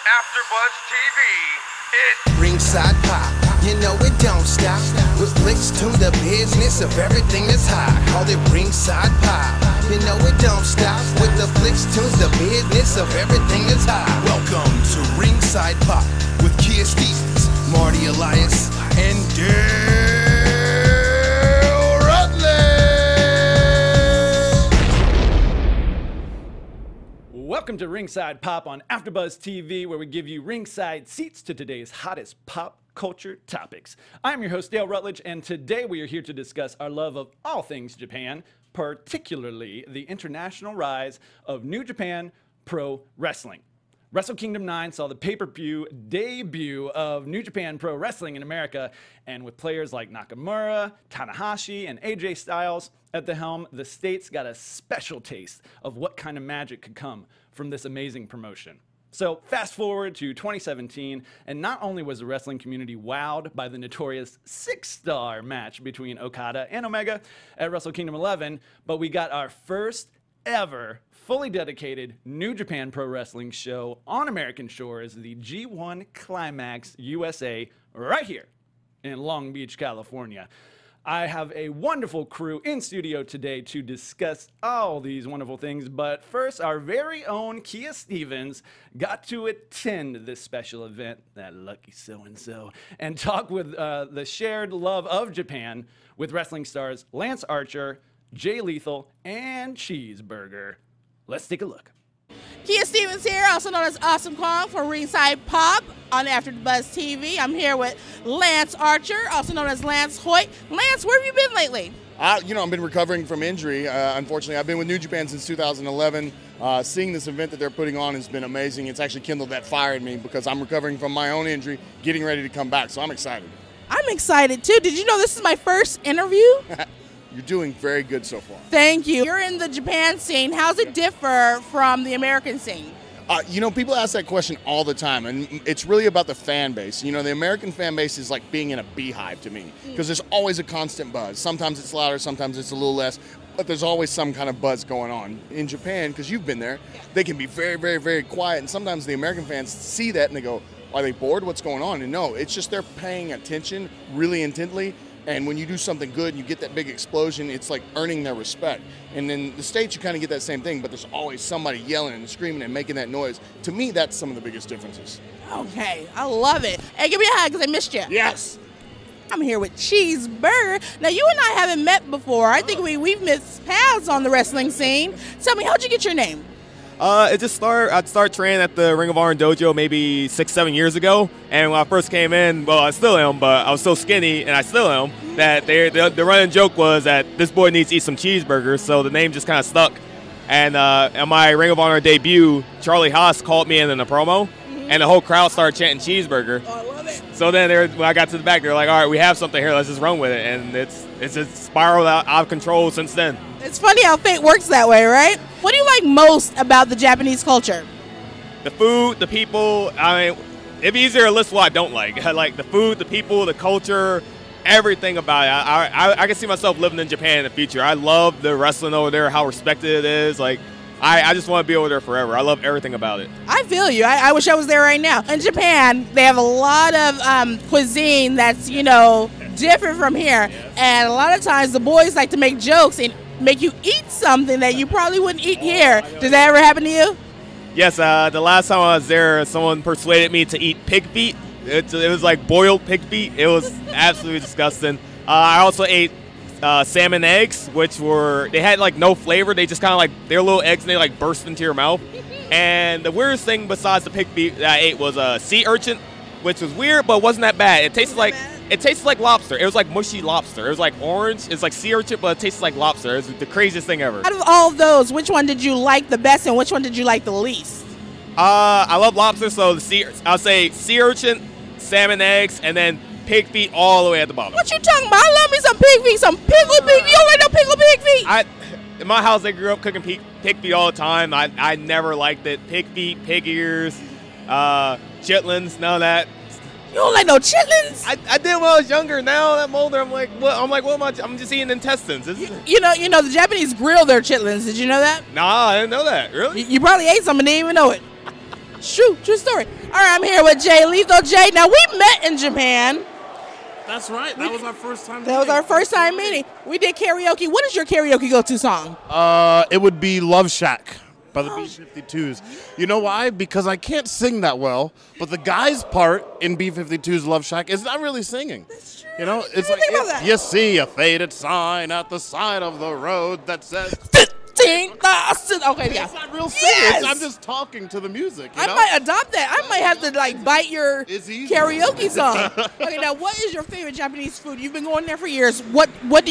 AfterBuzz TV, it's Ringside Pop, you know it don't stop. With flicks to the business of everything that's hot. Call it Ringside Pop, you know it don't stop. With the flicks to the business of everything that's hot. Welcome to Ringside Pop with Kia Stevens, Marty Elias, and Dale Rutledge. Welcome to Ringside Pop on AfterBuzz TV, where we give you ringside seats to today's hottest pop culture topics. I'm your host, Dale Rutledge, and today we are here to discuss our love of all things Japan, particularly the international rise of New Japan Pro Wrestling. Wrestle Kingdom 9 saw the pay-per-view debut of New Japan Pro Wrestling in America, and with players like Nakamura, Tanahashi, and AJ Styles at the helm, the States got a special taste of what kind of magic could come from this amazing promotion. So fast forward to 2017, and not only was the wrestling community wowed by the notorious 6-star match between Okada and Omega at Wrestle Kingdom 11, but we got our first ever fully dedicated New Japan Pro Wrestling show on American shores, the G1 Climax USA, right here in Long Beach, California. I have a wonderful crew in studio today to discuss all these wonderful things, but first, our very own Kia Stevens got to attend this special event, that lucky so-and-so, and talk with the shared love of Japan with wrestling stars Lance Archer, Jay Lethal, and Cheeseburger. Let's take a look. Kia Stevens here, also known as Awesome Kong for Ringside Pop on AfterBuzz TV. I'm here with Lance Archer, also known as Lance Hoyt. Lance, where have you been lately? I've been recovering from injury. Unfortunately, I've been with New Japan since 2011. Seeing this event that they're putting on has been amazing. It's actually kindled that fire in me because I'm recovering from my own injury, getting ready to come back, so I'm excited. I'm excited too. Did you know this is my first interview? You're doing very good so far. Thank you. You're in the Japan scene. How's it differ from the American scene? People ask that question all the time, and it's really about the fan base. The American fan base is like being in a beehive to me because there's always a constant buzz. Sometimes it's louder, sometimes it's a little less, but there's always some kind of buzz going on. In Japan, because you've been there, they can be very, very, very quiet, and sometimes the American fans see that and they go, are they bored? What's going on? And no, it's just they're paying attention really intently. And when you do something good and you get that big explosion, it's like earning their respect. And in the States, you kind of get that same thing, but there's always somebody yelling and screaming and making that noise. To me, that's some of the biggest differences. Okay, I love it. Hey, give me a hug because I missed you. Yes. I'm here with Cheeseburger. Now, you and I haven't met before. I think we've missed paths on the wrestling scene. Tell me, how'd you get your name? I started training at the Ring of Honor dojo maybe 6-7 years ago, and when I first came in, well, I still am, but I was so skinny, and I still am, that the running joke was that this boy needs to eat some cheeseburgers, so the name just kind of stuck. And at my Ring of Honor debut, Charlie Haas called me in a promo, and the whole crowd started chanting cheeseburger. Oh, I love it. So then when I got to the back, they're like, all right, we have something here, let's just run with it, and it's just spiraled out of control since then. It's funny how fate works that way, right? What do you like most about the Japanese culture? The food, the people. I mean, it'd be easier to list what I don't like. I like the food, the people, the culture, everything about it. I can see myself living in Japan in the future. I love the wrestling over there, how respected it is. Like, I just want to be over there forever. I love everything about it. I feel you. I wish I was there right now. In Japan, they have a lot of cuisine that's, different from here. And a lot of times the boys like to make jokes and make you eat something that you probably wouldn't eat here. Does that ever happen to you? Yes, the last time I was there, someone persuaded me to eat pig feet. It was like boiled pig feet. It was absolutely disgusting. I also ate salmon eggs, they had like no flavor. They just kind of like, they're little eggs and they like burst into your mouth. And the weirdest thing besides the pig feet that I ate was a sea urchin, which was weird, but wasn't that bad. It tasted like lobster. It was like mushy lobster. It was like orange. It's like sea urchin, but it tastes like lobster. It was the craziest thing ever. Out of all of those, which one did you like the best and which one did you like the least? I love lobster, so I'll say sea urchin, salmon eggs, and then pig feet all the way at the bottom. What you talking about? I love me some pig feet, some pickled pig feet. You don't like no pickled pig feet? In my house, they grew up cooking pig feet all the time. I never liked it. Pig feet, pig ears, chitlins, none of that. You don't like no chitlins? I did when I was younger. Now that I'm older, I'm like, what? What am I? I'm just eating intestines. You know, the Japanese grill their chitlins. Did you know that? Nah, I didn't know that. Really? You probably ate some and didn't even know it. True story. All right, I'm here with Jay Lethal. Jay, now we met in Japan. That's right. That was our first time. That was our first time meeting. We did karaoke. What is your karaoke go-to song? It would be Love Shack by the B-52s. You know why? Because I can't sing that well, but the guy's part in B-52's Love Shack is not really singing. That's true. You know, it's I didn't like think about that. you see a faded sign at the side of the road that says 15,000. Okay, yeah. it's not real singing. Yes. I'm just talking to the music. You I know? might adopt that. I might have to like bite your It's easy. karaoke song. Okay, now what is your favorite Japanese food? You've been going there for years. What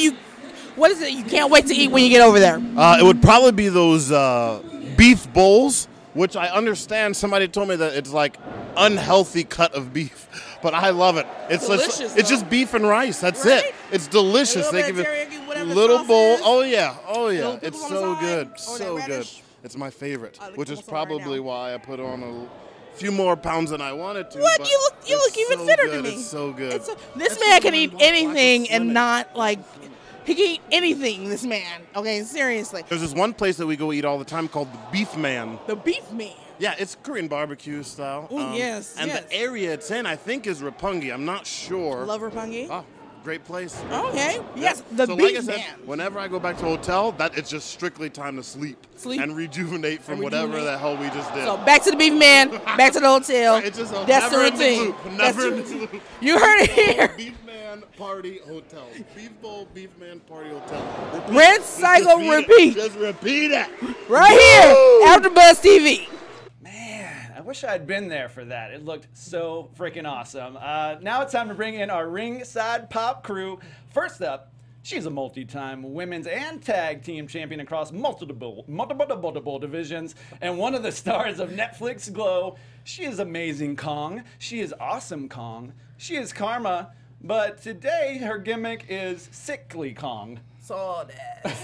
is it you can't wait to eat when you get over there? It would probably be those beef bowls, which I understand somebody told me that it's like unhealthy cut of beef, but I love it. It's Delicious, it's though. just beef and rice. That's Right? it. It's delicious. A They little give bit of you teriyaki, whatever the little sauce bowl. is. Oh yeah. Little It's pickles on so the good. side. Oh, So that good. radish. It's my favorite, I like which is almost all right probably now. why I put on a few more pounds than I wanted to. What? but You look it's even so fitter good. to me. It's so good. This That's man what can I eat want. I can anything slim and it. not like he can eat anything. This man. Okay, seriously. There's this one place that we go eat all the time called the Beef Man. The beef man. Yeah, it's Korean barbecue style. Ooh, yes, And yes. the area it's in, I think, is Roppongi. I'm not sure. Lover pungy. Oh, great place. Okay. Yeah. Yes, the so beef like I said, man. whenever I go back to a hotel, that it's just strictly time to sleep. Sleep. And rejuvenate from And whatever rejuvenate. the hell we just did. So back to the beef man, back to the hotel. It's just a That's the never-ending routine. loop. That's the Never-ending routine. loop. You heard it here. Beef Man Party Hotel. Beef Bowl, Beef Man Party Hotel. Rinse, cycle, repeat. Just repeat it. Right here, after Buzz TV. Man, I wish I had been there for that. It looked so freaking awesome. Now it's time to bring in our ringside pop crew. First up, she's a multi-time women's and tag team champion across multiple divisions, and one of the stars of Netflix Glow. She is Amazing Kong. She is Awesome Kong. She is Karma. But today, her gimmick is Sickly Kong. So this.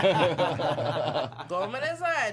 Go inside.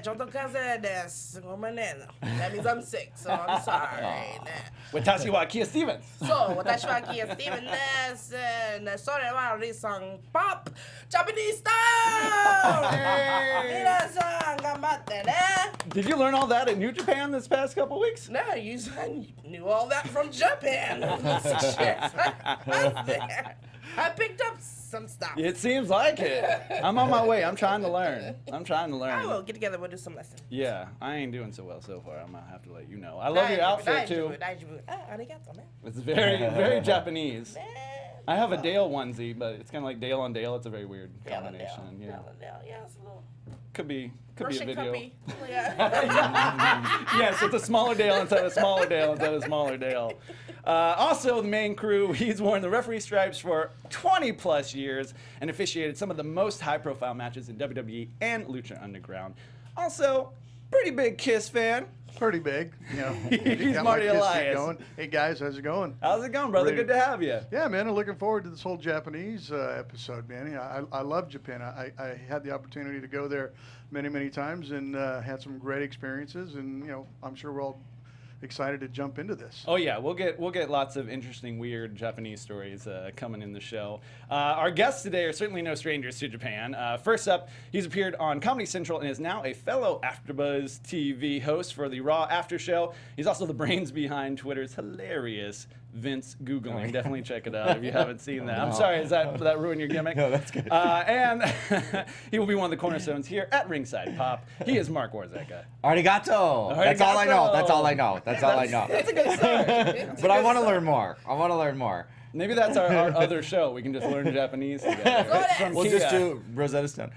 That means I'm sick, so I'm sorry. Watashi wa Kia Stevens. So, 私はキースティーブンです。それはリサンポップジャパニーズスタイル皆さん頑張ってね Did you learn all that at New Japan this past couple weeks? No, you knew all that from Japan. 6 years. I was there. I picked up some stuff. It seems like it. I'm on my way. I'm trying to learn. I will get together. We'll do some lessons. Yeah, I ain't doing so well so far. I'm gonna have to let you know. I love your outfit too. ありがとうね It's very, very Japanese. I have a Dale onesie, but it's kind of like Dale on Dale. It's a very weird combination. Yeah, Yeah, it's a little could be a Russian video. cuppy. Yeah. Yes, it's a smaller Dale instead of a smaller Dale instead of a smaller Dale. Also, the main crew, he's worn the referee stripes for 20 plus years and officiated some of the most high profile matches in WWE and Lucha Underground. Also, pretty big Kiss fan. Pretty big, you know. He's Got Marty my kids Elias. going. Hey guys, how's it going? How's it going, brother? Ready. Good to have you. Yeah, man, I'm looking forward to this whole Japanese episode, man. Yeah, I love Japan. I had the opportunity to go there many times and had some great experiences, and you know, I'm sure we're all excited to jump into this. Oh yeah, we'll get lots of interesting, weird Japanese stories coming in the show. Our guests today are certainly no strangers to Japan. First up, he's appeared on Comedy Central and is now a fellow AfterBuzz TV host for the Raw After Show. He's also the brains behind Twitter's hilarious Vince Googling. Definitely check it out if you haven't seen that. I'm sorry, does that ruin your gimmick? No, that's good. And he will be one of the cornerstones here at Ringside Pop. He is Mark Warzeka. Arigato. That's all I know. That's all I know. That's all I know. That's a good start. But I want to learn more. I want to learn more. Maybe that's our other show. We can just learn Japanese together. From We'll Kia. just do Rosetta Stone.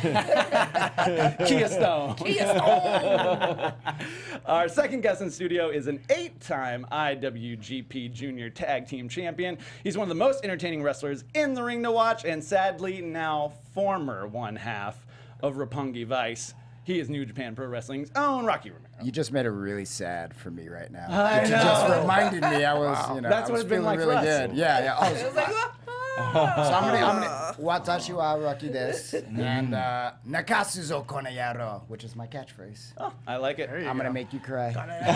Kia Stone. Kia Stone. Our second guest in studio is an 8-time IWGP Junior Tag Team Champion. He's one of the most entertaining wrestlers in the ring to watch, and sadly now former one half of Roppongi Vice. He is New Japan Pro Wrestling's own Rocky Romero. You just made it really sad for me right now. I You know. just reminded me I was, you know, That's I what was it's been feeling like really for us. good. Yeah. Oh, It was like, so I'm Watashi wa Rocky desu. And Nakasuzo konayaro, which is my catchphrase. Oh, I like it. I'm going to make you cry.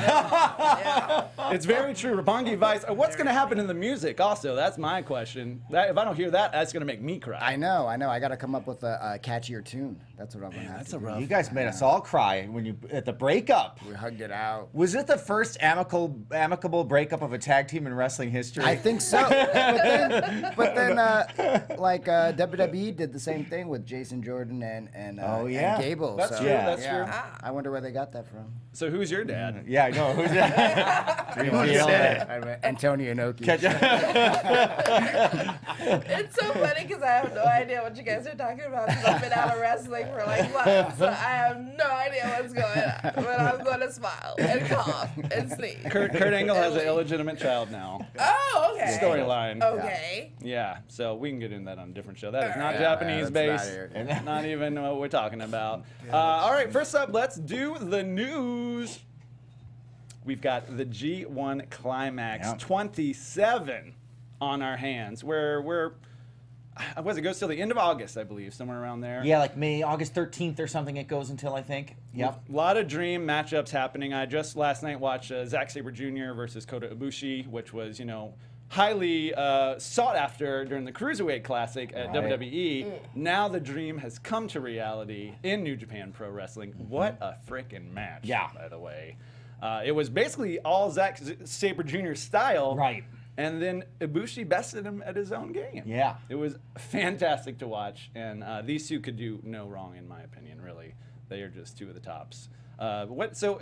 It's very true. Roppongi Vice. What's going to happen in the music also? That's my question. If I don't hear that, that's going to make me cry. I know. I got to come up with a catchier tune. That's what I'm going to have to do. You guys made us all cry when you at the breakup. We hugged it out. Was it the first amicable breakup of a tag team in wrestling history? I think so. but then WWE did the same thing with Jason Jordan and and Gable. That's so, true. That's true. I wonder where they got that from. So who's your dad? Yeah, I know. Who's that? Antonio Inoki. It's so funny because I have no idea what you guys are talking about because I've been out of wrestling for like months, so I have no idea what's going on. But I'm going to smile and cough and sneeze. Kurt Angle has an illegitimate child now. Oh, okay. Storyline. Okay. Yeah, so we can get into that on a different show. That is not Japanese based. Not even what we're talking about. All right, first up, let's do the news. We've got the G1 Climax 27 on our hands. It goes till the end of August, I believe, somewhere around there. Yeah, like August 13th or something it goes until, I think. Yep. A lot of dream matchups happening. I just last night watched Zack Sabre Jr. versus Kota Ibushi, which was, highly sought after during the Cruiserweight Classic at WWE. Now the dream has come to reality in New Japan Pro Wrestling. What a freaking match, by the way. It was basically all Zack Sabre Jr. style. Right. And then Ibushi bested him at his own game. Yeah. It was fantastic to watch. And these two could do no wrong, in my opinion, really. They are just two of the tops. I don't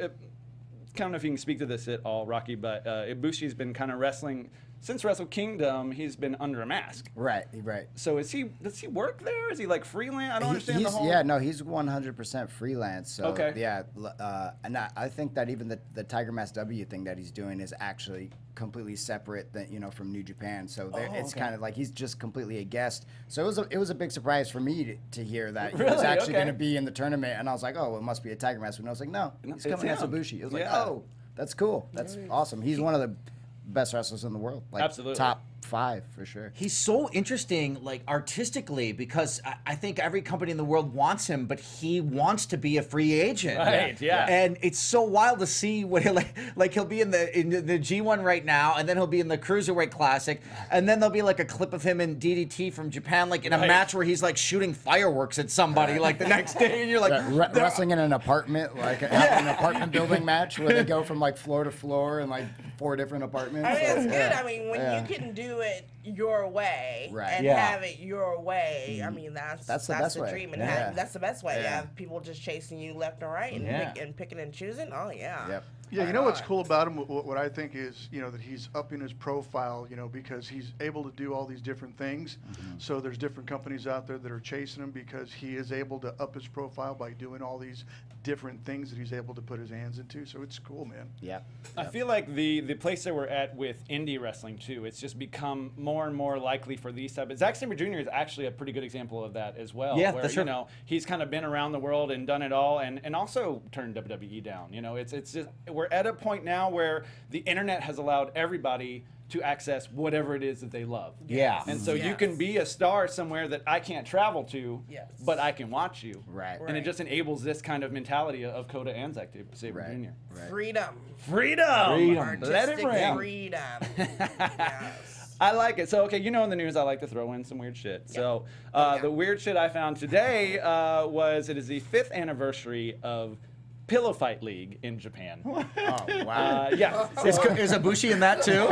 know if you can speak to this at all, Rocky, but Ibushi's been kind of wrestling since Wrestle Kingdom. He's been under a mask. Right. So does he work there? Is he like freelance? I don't understand the whole. Yeah, no, he's 100% freelance. So okay. Yeah, and I think that even the Tiger Mask W thing that he's doing is actually completely separate from New Japan. So it's kind of like he's just completely a guest. So it was a big surprise for me to hear that he was actually going to be in the tournament. And I was like, oh, it must be a Tiger Mask. And I was like, no, he's coming as Ibushi. It was like, oh, that's cool. That's awesome. He's one of the best wrestlers in the world. Like, absolutely. Top 5 for sure. He's so interesting, like artistically, because I think every company in the world wants him, but he wants to be a free agent. Right. Yeah. And it's so wild to see what he'll be in the G1 right now, and then he'll be in the Cruiserweight Classic, and then there'll be like a clip of him in DDT from Japan, like in a match where he's like shooting fireworks at somebody like the next day, and you're like wrestling in an apartment, like an apartment building match where they go from like floor to floor in like 4 different apartments. I mean, it's good. I mean, when you can do it your way and have it your way, I mean, that's the best way. dream, and that's the best way. You have people just chasing you left and right and picking and choosing. Oh yeah. Yep. Yeah, you know what's cool about him? What I think is, that he's upping his profile, because he's able to do all these different things. So there's different companies out there that are chasing him because he is able to up his profile by doing all these different things that he's able to put his hands into. So it's cool, man. Yeah. I feel like the place that we're at with indie wrestling too, it's just become more and more likely for these type. Zack Sabre Jr. is actually a pretty good example of that as well. Yeah, where, that's true. He's kind of been around the world and done it all, and also turned WWE down. It's just we're at a point now where the internet has allowed everybody to access whatever it is that they love. Yeah. And so you can be a star somewhere that I can't travel to, but I can watch you. Right. And it just enables this kind of mentality of Kota and Zack Sabre Jr. Right. Freedom. Let it ring. Freedom. Yes. I like it. So, in the news, I like to throw in some weird shit. Yeah. So, the weird shit I found today was it is the 5th anniversary of Pillow Fight League in Japan. Oh, wow. Yeah. Is Ibushi in that too?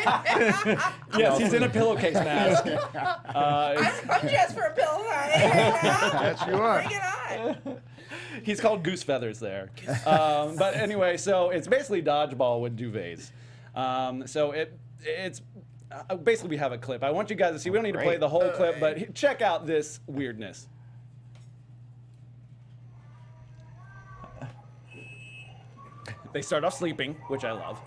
Yes, he's in a pillowcase mask. I'm just for a pillow fight. Yes, you are. Bring it on. He's called Goose Feathers there. But anyway, so it's basically dodgeball with duvets. So it's basically we have a clip. I want you guys to see. We don't need to play the whole clip, but check out this weirdness. They start off sleeping, which I love.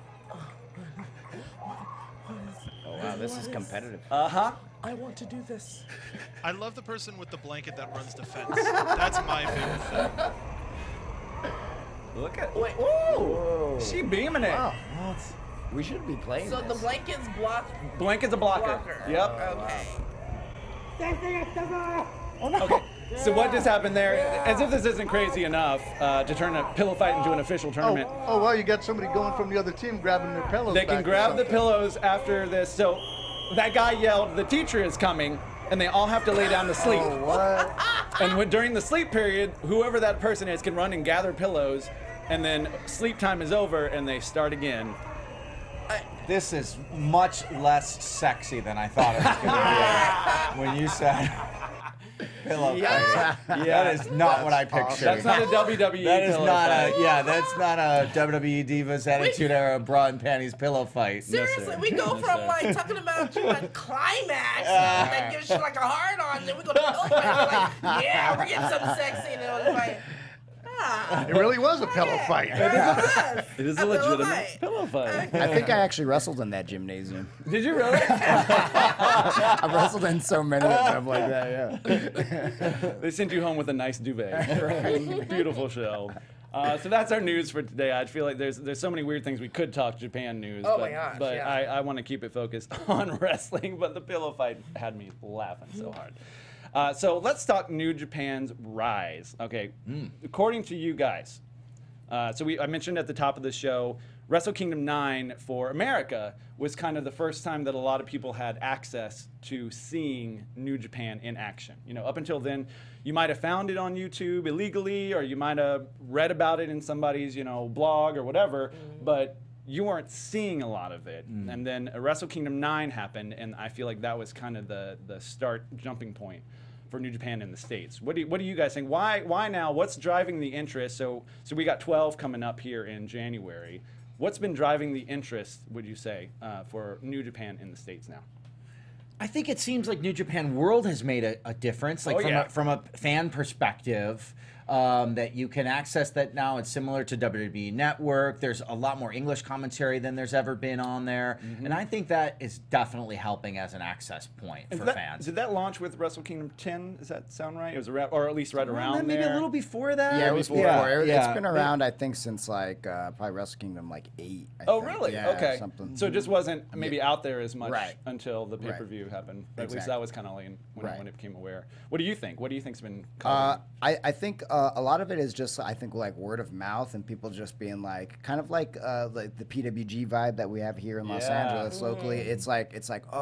Oh wow, this is competitive. Uh-huh. I want to do this. I love the person with the blanket that runs the fence. That's my favorite thing. Look at. Wait. Whoa. She beaming it. Wow. We should be playing So this. the blanket's block. Blanket's a blocker. Yep. Okay. Okay, so what just happened there? As if this isn't crazy enough to turn a pillow fight into an official tournament. Oh, well, you got somebody going from the other team grabbing their pillows. They can back or grab the something. pillows after this. So that guy yelled, "The teacher is coming," and they all have to lay down to sleep. Oh, what? And during the sleep period, whoever that person is can run and gather pillows, and then sleep time is over and they start again. This is much less sexy than I thought it was going to be when you said pillow fighting. That is not what I pictured. That's not a WWE That is pillow not fight. that's not a WWE Divas Attitude Era bra and panties pillow fight. Seriously, we go from like talking about you like climax and then gives you like a hard on, then we go to pillow fight. We're like, yeah, we're getting something sexy, and it was like, It really was a pillow fight. It is a legitimate pillow fight. I think I actually wrestled in that gymnasium. Did you really? I've wrestled in so many of them like that, yeah. They sent you home with a nice duvet. Beautiful show. So that's our news for today. I feel like there's so many weird things we could talk Japan news. Oh but, my gosh, But yeah. I want to keep it focused on wrestling. But the pillow fight had me laughing so hard. So let's talk New Japan's rise. Okay, according to you guys, I mentioned at the top of the show, Wrestle Kingdom 9 for America was kind of the first time that a lot of people had access to seeing New Japan in action. You know, up until then, you might have found it on YouTube illegally, or you might have read about it in somebody's, blog or whatever, but you weren't seeing a lot of it. And then Wrestle Kingdom 9 happened, and I feel like that was kind of the start jumping point for New Japan in the States. What do you guys think? Why now? What's driving the interest? So we got 12 coming up here in January. What's been driving the interest, would you say, for New Japan in the States now? I think it seems like New Japan World has made a difference, like from a fan perspective, that you can access that now. It's similar to WWE Network. There's a lot more English commentary than there's ever been on there, and I think that is definitely helping as an access point for fans. Did that launch with Wrestle Kingdom 10? Does that sound right? It was around, or at least right around maybe there. a little before that. Yeah, it was before. Yeah. It's been around, I think, since like probably Wrestle Kingdom like 8. I Oh, think. really? Yeah, Okay. Something. So it just wasn't maybe out there as much Right. until the pay-per-view happened. At least Exactly. that was kind of late when it became aware. What do you think? What do you think's been I think a lot of it is just, I think, like word of mouth and people just being like, kind of like the PWG vibe that we have here in Los Angeles locally. It's like,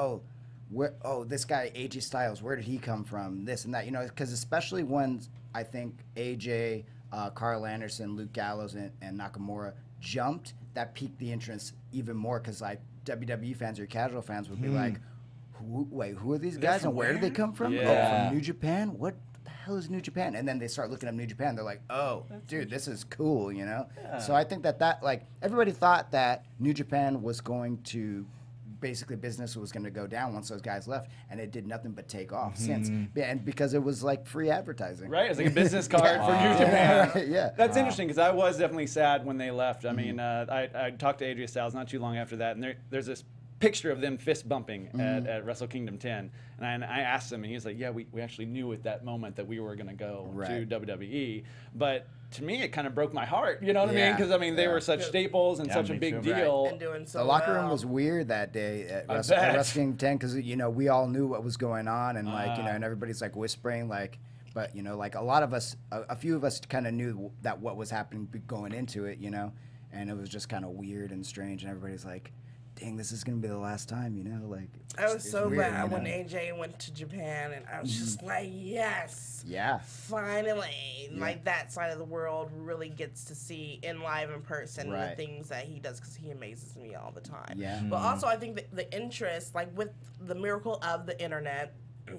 this guy AJ Styles, where did he come from? This and that, because especially when I think AJ, Carl Anderson, Luke Gallows, and Nakamura jumped, that piqued the interest even more, because like WWE fans or casual fans would be like, who are these guys and where did they come from? Yeah. Oh, from New Japan? What the hell is New Japan? And then they start looking up New Japan. They're like, oh, dude, this is cool, So I think that like everybody thought that New Japan was going to basically business was going to go down once those guys left, and it did nothing but take off since. And because it was like free advertising. Right, it's like a business card for New Japan. Yeah. That's interesting, because I was definitely sad when they left. I mean, I talked to AJ Styles not too long after that, and there's this picture of them fist bumping at Wrestle Kingdom 10, and I asked him, and he was like, yeah, we actually knew at that moment that we were going to go to WWE, but to me, it kind of broke my heart, you know what I mean? Because, I mean, they were such staples and such a big deal. And doing so The locker room well. was weird that day at I Wrestle bet. Kingdom 10, because we all knew what was going on, and and everybody's like whispering, like, but like a lot of us, a few of us kind of knew that what was happening going into it, and it was just kind of weird and strange, and everybody's like, dang, this is gonna be the last time, like. I was so weird, glad when AJ went to Japan, and I was just like, yes. Yeah. Finally, like that side of the world really gets to see in live in person the things that he does, because he amazes me all the time. Yeah. But also, I think that the interest, like with the miracle of the internet,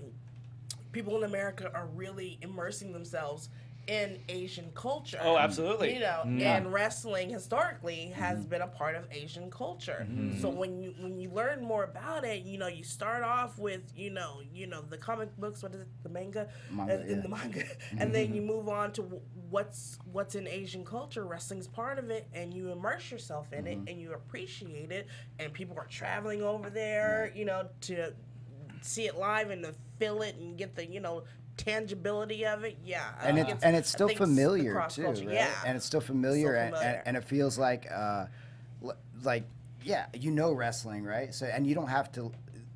people in America are really immersing themselves in Asian culture. Oh, absolutely. And wrestling historically has been a part of Asian culture. So when you learn more about it, you start off with the comic books, what is it, the manga, and the manga, and then you move on to what's in Asian culture. Wrestling's part of it, and you immerse yourself in it, and you appreciate it. And people are traveling over there, to see it live and to feel it and get the tangibility of it. And it's still familiar too, right? Yeah, and it's still familiar, So familiar. and it feels like wrestling, right? So, and you don't have to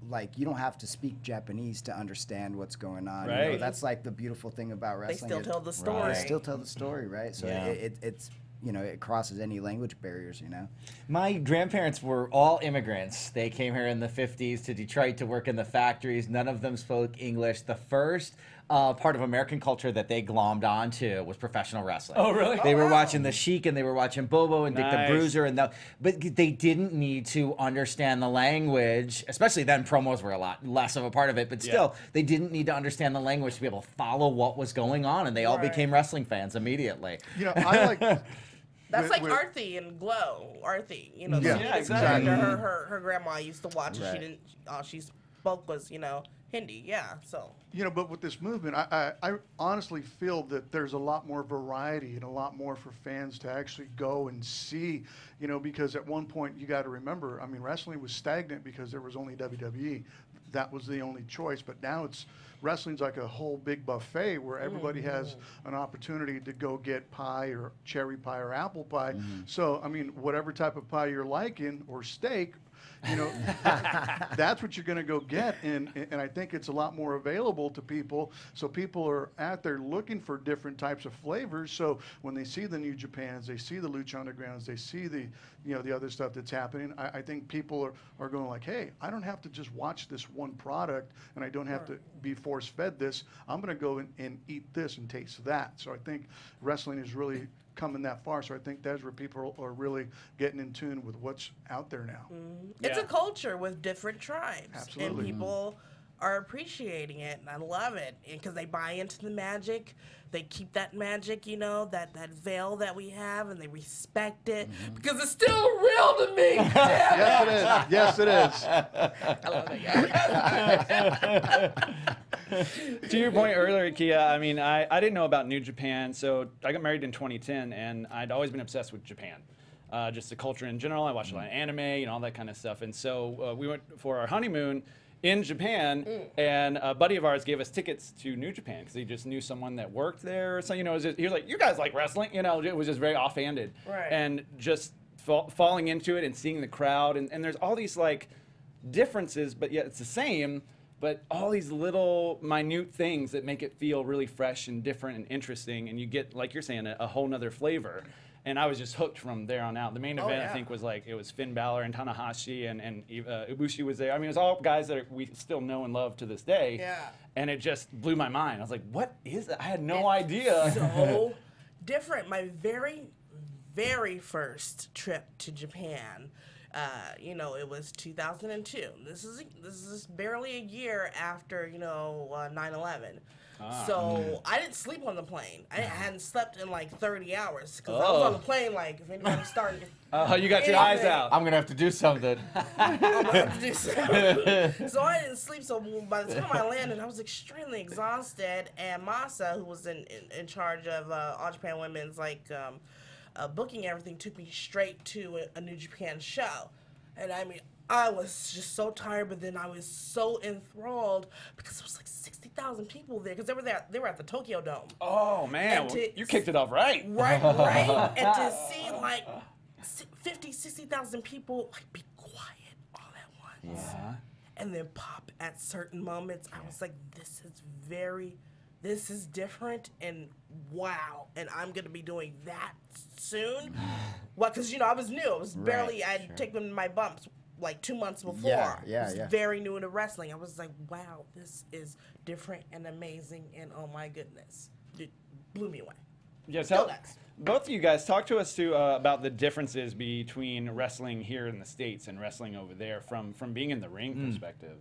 like you don't have to speak Japanese to understand what's going on. You know, Right. that's like the beautiful thing about They wrestling. still tell the story. They still tell the story, right? So Yeah. it's you know, it crosses any language barriers, you know. My grandparents were all immigrants. They came here in the 50s to Detroit to work in the factories. None of them spoke English. The first part of American culture that they glommed onto was professional wrestling. Oh, really? They were watching The Sheik and they were watching Bobo and Dick the Nice. Bruiser, but they didn't need to understand the language. Especially then, promos were a lot less of a part of it. But still, they didn't need to understand the language to be able to follow what was going on, and they all Right. became wrestling fans immediately. You know, I like. That's like with- Arthi and Glow. Arthi, you know, Yeah. the Yeah, exactly. character her grandma used to watch, and Right. she didn't. All she spoke was, you know, Hindi. Yeah, so. You know, but with this movement, I honestly feel that there's a lot more variety and a lot more for fans to actually go and see, you know, because at one point you got to remember, I mean, wrestling was stagnant because there was only WWE. That was the only choice. But now wrestling's like a whole big buffet where everybody has an opportunity to go get pie or cherry pie or apple pie. So, I mean, whatever type of pie you're liking or steak, you know, that's what you're going to go get. And I think it's a lot more available to people. So people are out there looking for different types of flavors. So when they see the New Japans, they see the Lucha Undergrounds, they see the, you know, the other stuff that's happening, I think people are going like, hey, I don't have to just watch this one product and I don't have to be force fed this. I'm going to go and eat this and taste that. So I think wrestling is really coming that far. So I think that's where people are really getting in tune with what's out there now. It's a culture with different tribes. Absolutely. And people are appreciating it, and I love it because they buy into the magic. They keep that magic, you know, that veil that we have, and they respect it because it's still real to me. Yes, it is. Yes, it is. I love it, guys. To your point earlier, Kia, I mean, I didn't know about New Japan, so I got married in 2010, and I'd always been obsessed with Japan. Just the culture in general. I watched a lot of anime and all that kind of stuff. And so we went for our honeymoon in Japan, and a buddy of ours gave us tickets to New Japan because he just knew someone that worked there. So, you know, he was like, you guys like wrestling? You know, it was just very offhanded. Right. And just falling into it and seeing the crowd. And there's all these, like, differences, but yet it's the same. But all these little minute things that make it feel really fresh and different and interesting. And you get, like you're saying, a whole nother flavor. And I was just hooked from there on out. The main event, I think, was like, it was Finn Balor and Tanahashi, and Ibushi was there. I mean, it was all guys that we still know and love to this day. Yeah. And it just blew my mind. I was like, what is that? I had no idea. So different. My very, very first trip to Japan, you know, it was 2002. This is barely a year after, you know, 9/11. So I didn't sleep on the plane. I hadn't slept in like 30 hours because I was on the plane like, if anybody's starting to... Oh, you got your eyes out. I'm gonna have to do something. I'm gonna have to do something. So I didn't sleep. So by the time I landed, I was extremely exhausted. And Masa, who was in charge of All Japan Women's booking everything, took me straight to a New Japan show. And I mean, I was just so tired, but then I was so enthralled because there was like 60,000 people there because they were at the Tokyo Dome. Oh, man. And Well, you kicked it off right. Right. And to see like 50, 60,000 people like be quiet all at once. Yeah. And then pop at certain moments. I was like, this is different, and wow, and I'm gonna be doing that soon. Well, because you know I was new. I was barely. I'd taken my bumps like 2 months before. I was very new into wrestling. I was like, wow, this is different and amazing, and oh my goodness, it blew me away. Yeah, Still does. both of you guys talk to us too about the differences between wrestling here in the States and wrestling over there from being in the ring perspective.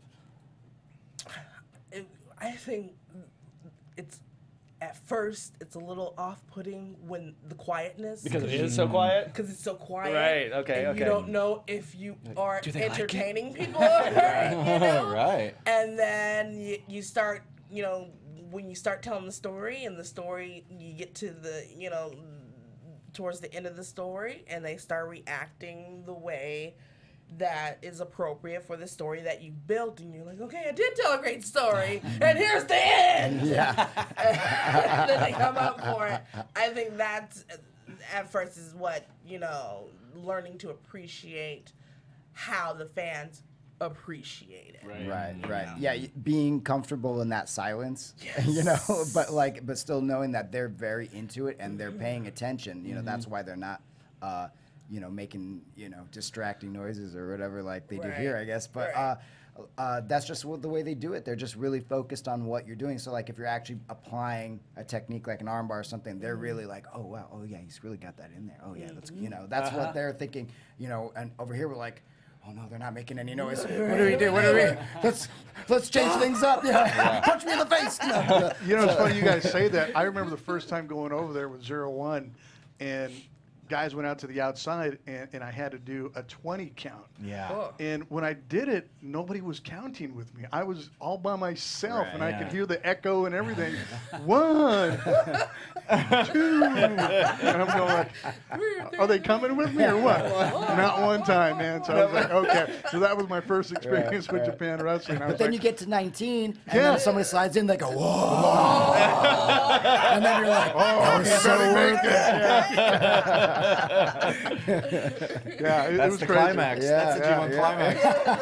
I think it's at first it's a little off-putting when the quietness Because it is so quiet? Because it's so quiet. Right, okay, and okay. You don't know if you are Do they like it? entertaining people or not, you know? Right. And then you start, you know, when you start telling the story, and the story, you get to the, you know, towards the end of the story, and they start reacting the way that is appropriate for the story that you built, and you're like, okay, I did tell a great story, and here's the end. Yeah. And then they come up for it. I think that's, at first, is what, you know, learning to appreciate how the fans appreciate it. Right. Yeah, being comfortable in that silence, but still knowing that they're very into it and they're paying attention. That's why they're not, making distracting noises or whatever like they do here, I guess. But that's just the way they do it. They're just really focused on what you're doing. So like if you're actually applying a technique like an armbar or something, they're really like, oh wow, oh yeah, he's really got that in there. Oh yeah, that's what they're thinking. And over here we're like, oh no, they're not making any noise. What do we do? Let's change things up. Punch me in the face. It's funny you guys say that. I remember the first time going over there with 01, and guys went out to the outside, and I had to do a 20 count. Yeah. And when I did it, nobody was counting with me. I was all by myself, and I could hear the echo and everything. 1, 2. And I'm going like, are they coming with me or what? Not one time, man. So I was like, okay. So that was my first experience with Japan Wrestling. But then you get to 19, and then somebody slides in, they go, whoa. And then you're like, oh, it's so worth it. It was the crazy. Climax. That's the G1 climax.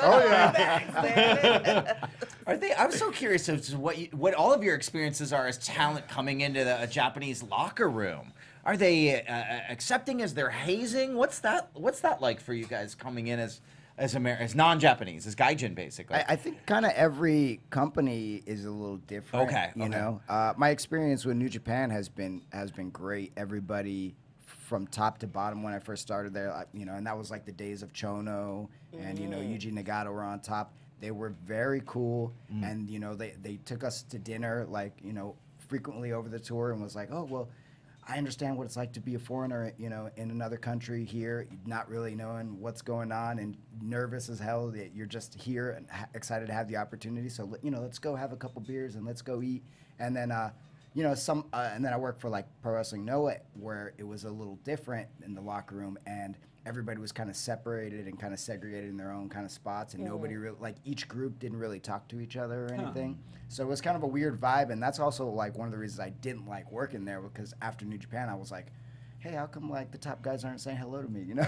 Oh yeah. I'm so curious as to what all of your experiences are as talent coming into a Japanese locker room. Are they accepting as they're hazing? What's that like for you guys coming in as non-Japanese, as gaijin basically? I think kind of every company is a little different. Okay. You know, my experience with New Japan has been great. Everybody from top to bottom when I first started there, and that was like the days of Chono and Yuji Nagata were on top. They were very cool, and they took us to dinner frequently over the tour and was like, oh well, I understand what it's like to be a foreigner, in another country here, not really knowing what's going on and nervous as hell that you're just here and excited to have the opportunity. So let's go have a couple beers and let's go eat, and then. And then I worked for like Pro Wrestling Noah, where it was a little different in the locker room, and everybody was kind of separated and kind of segregated in their own kind of spots, and nobody really, each group didn't really talk to each other or anything. So it was kind of a weird vibe, and that's also like one of the reasons I didn't like working there, because after New Japan, I was like, hey, how come the top guys aren't saying hello to me? Or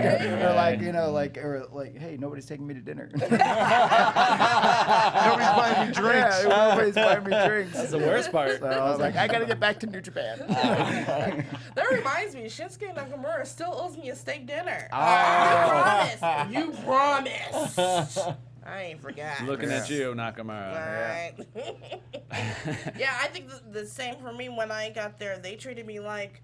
hey, nobody's taking me to dinner. Nobody's buying me drinks. Yeah, nobody's buying me drinks. That's the worst part. So I was like, I gotta get back to New Japan. That reminds me, Shinsuke Nakamura still owes me a steak dinner. I promise. You promised. I ain't forgot. Looking at you, Nakamura. Right. Yeah, I think the same for me when I got there. They treated me like,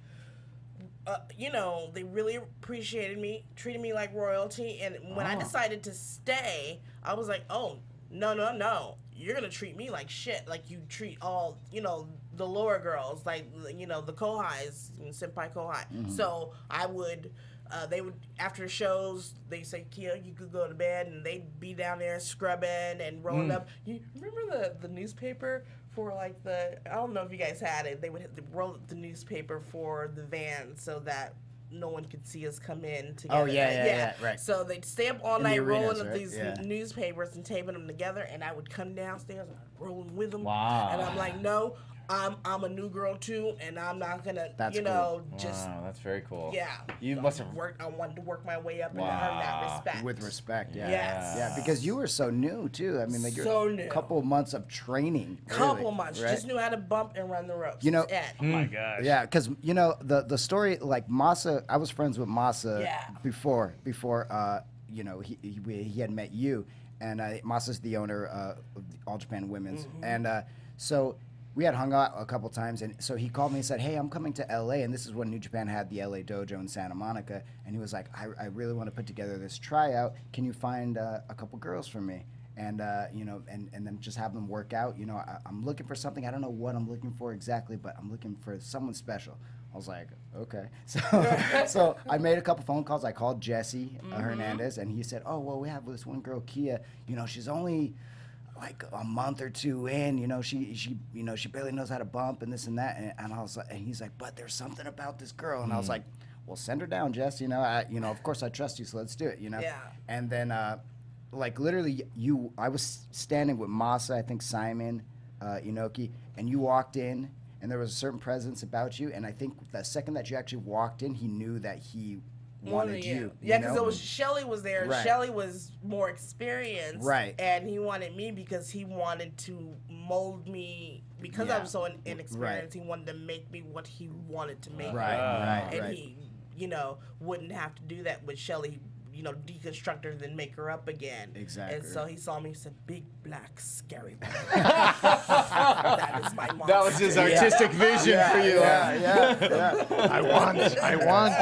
they really appreciated me, treated me like royalty. And when I decided to stay, I was like, oh, no. You're going to treat me like shit. Like you treat all, the lower girls, like, the kohais, senpai kohai. Mm-hmm. So I would, they would, after shows, they say, Kia, you could go to bed, and they'd be down there scrubbing and rolling up. You remember the newspaper for I don't know if you guys had it, they would roll up the newspaper for the van so that no one could see us come in together. Oh, yeah, right. So they'd stay up all In night the arenas, rolling up these newspapers and taping them together, and I would come downstairs and rolling with them. Wow. And I'm like, no, I'm a new girl too, and I'm not gonna, just. Wow, that's very cool. Yeah. You must have worked. I wanted to work my way up and earn that respect. With respect, yeah. Yes. Yeah, because you were so new too. I mean, you're so new. A couple of months of training. Couple really, months. right? Just knew how to bump and run the ropes. Oh my gosh. Yeah, because the story, like Masa, I was friends with Masa before he had met you, and Masa's the owner of All Japan Women's, and so we had hung out a couple times, and so he called me and said, hey, I'm coming to LA, and this is when New Japan had the LA dojo in Santa Monica, and he was like, I really want to put together this tryout. Can you find a couple girls for me? And and then just have them work out. I'm looking for something. I don't know what I'm looking for exactly, but I'm looking for someone special. I was like, okay. So I made a couple phone calls. I called Jesse Hernandez, and he said, oh, well, we have this one girl, Kia. She's only like a month or two in, she barely knows how to bump and this and that. And I was like, and he's like, but there's something about this girl. And I was like, well, send her down, Jess. Of course I trust you, so let's do it. Yeah. And then, literally, I was standing with Masa, I think Simon, Inoki, and you walked in, and there was a certain presence about you. And I think the second that you actually walked in, he knew that he wanted you. Yeah, you because know? it was Shelly was there. Right. Shelly was more experienced, Right. And he wanted me because he wanted to mold me because I Yeah. was so inexperienced. Right. He wanted to make me what he wanted to make Right, me, right, and right. he, wouldn't have to do that with Shelly. Deconstruct her, then make her up again. Exactly. And so he saw me and said, "Big, black, scary woman." That is my monster. That was his artistic vision for you. Yeah. I want.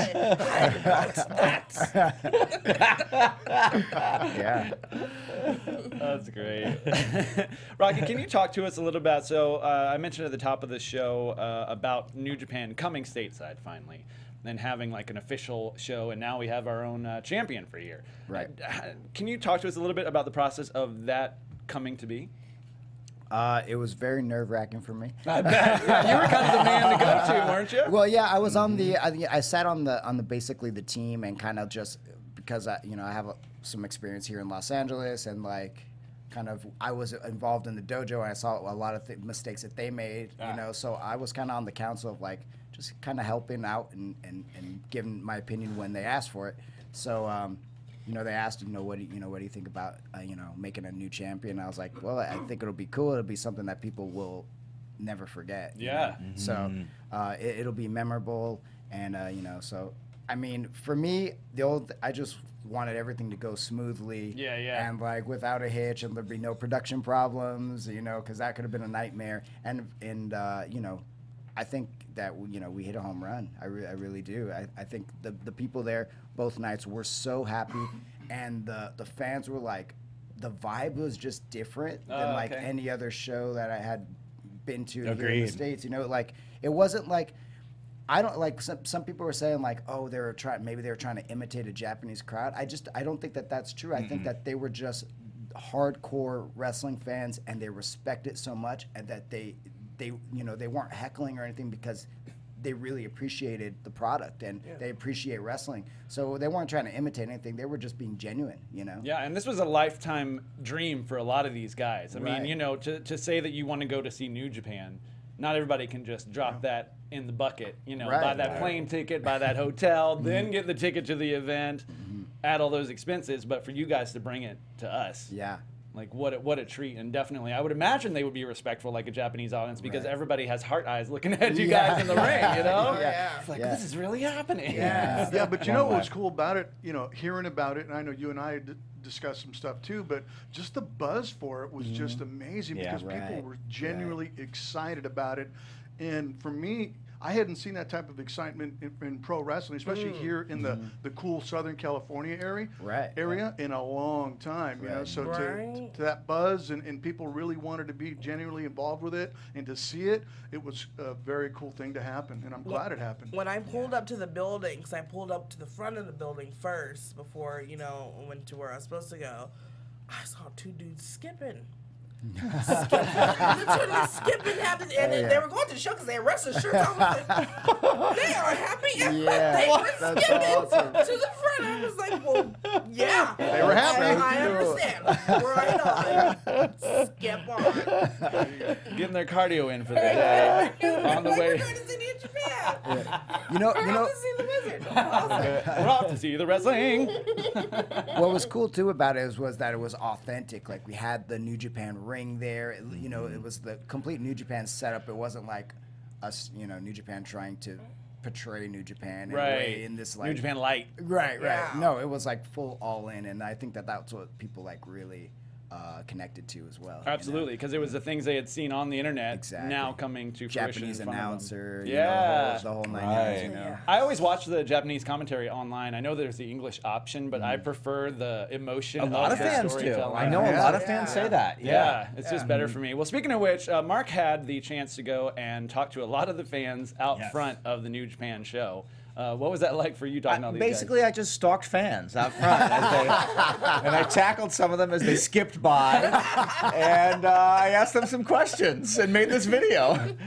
Yeah. That's great. Rocky, can you talk to us a little about, so I mentioned at the top of the show about New Japan coming stateside finally, and having like an official show, and now we have our own champion for a year. Right. Can you talk to us a little bit about the process of that coming to be? It was very nerve-wracking for me. I bet. You were kind of the man to go to, weren't you? Well, yeah, I was on the. I sat on the basically the team and kind of just because I have some experience here in Los Angeles and like kind of I was involved in the dojo and I saw a lot of mistakes that they made. So I was kind of on the council of like just kind of helping out and giving my opinion when they asked for it. So. They asked, what do you think about, making a new champion? I was like, well, I think it'll be cool. It'll be something that people will never forget. Yeah. So it'll be memorable, and so I mean, for me, I just wanted everything to go smoothly. Yeah. And like without a hitch, and there'd be no production problems, because that could have been a nightmare. And I think that we hit a home run. I really do. I think the people there both nights were so happy, and the fans were like, the vibe was just different than like any other show that I had been to here in the States. Like it wasn't like I don't like some people were saying like, oh, they were trying to imitate a Japanese crowd. I don't think that that's true. I think that they were just hardcore wrestling fans, and they respect it so much, and that they weren't heckling or anything because they really appreciated the product and they appreciate wrestling. So they weren't trying to imitate anything. They were just being genuine, Yeah, and this was a lifetime dream for a lot of these guys. I Right. mean, to say that you want to go to see New Japan, not everybody can just drop that in the bucket, Right. buy that plane ticket, buy that hotel, then get the ticket to the event, add all those expenses. But for you guys to bring it to us, like what a treat. And definitely, I would imagine they would be respectful like a Japanese audience because everybody has heart eyes looking at you guys in the ring, It's like, this is really happening. Yeah, but you know what was cool about it? Hearing about it, and I know you and I discussed some stuff too, but just the buzz for it was just amazing because people were genuinely excited about it. And for me, I hadn't seen that type of excitement in pro wrestling, especially here in the cool Southern California area in a long time. So to that buzz and people really wanted to be genuinely involved with it and to see it, it was a very cool thing to happen, and I'm glad it happened. When I pulled up to the building, because I pulled up to the front of the building first before I went to where I was supposed to go, I saw two dudes skipping. Literally skipping, and they were going to the show because they had wrestling shirts on. I was like, they are happy. They were skipping to the front. I was like, well, yeah. They were happy. I understand. Right on. Skip on. Getting their cardio in for the day. On the way. We're going to see New Japan. We're to see the Wizard. We're off to see the wrestling. What was cool too about it was that it was authentic. Like we had the New Japan ring there. It was the complete New Japan setup. It wasn't like us, New Japan trying to portray New Japan in a way in this like New Japan light. Right. No, it was like full all in, and I think that that's what people like really connected to as well. Absolutely, because it was the things they had seen on the internet now coming to fruition. Japanese in front announcer, of them. the whole 9 yards. I always watch the Japanese commentary online. I know there's the English option, but I prefer the emotion. A lot of the fans do. storytelling. I know a lot of fans say that. Yeah, it's just better for me. Well, speaking of which, Mark had the chance to go and talk to a lot of the fans out front of the New Japan show. What was that like for you talking to all these Basically, guys? I just stalked fans out front, and I tackled some of them as they skipped by, and I asked them some questions and made this video.